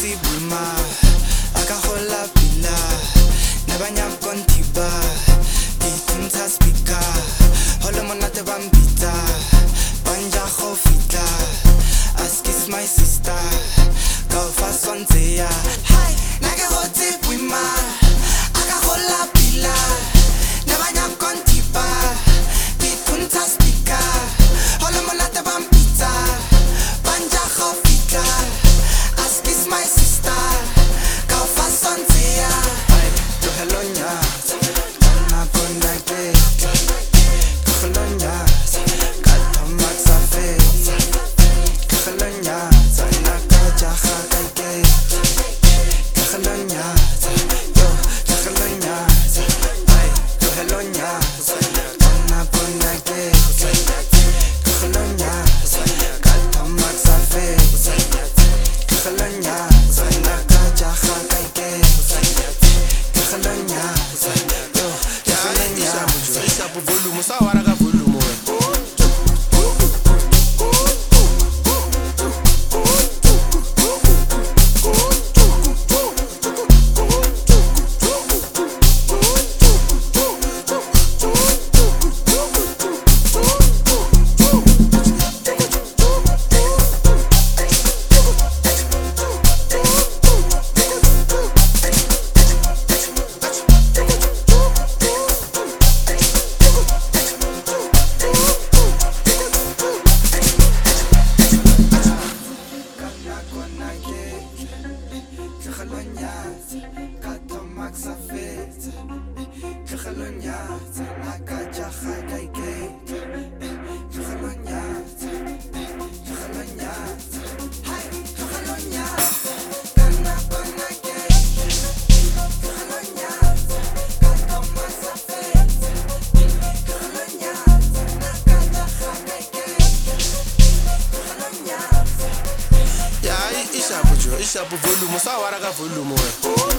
hoti bulma akahola pila nabanya kontiba ditunta speaker hola monate bambita banja khofita ask is my sister go fast on ya hi nage hoti bulma akahola pila nabanya kontiba ditunta speaker hola monate bambita banja khofita ask is my sister go fast on ya to hello nya na konake hello nya kato maxa fe hello nya na kaja khake hello nya yo hello nya to hello nya na konake hello nya kato maxa fe hello nya na kaja khake hello nya yo hello nya Isa po volume, sa wara ka volume Isa po volume, sa wara ka volume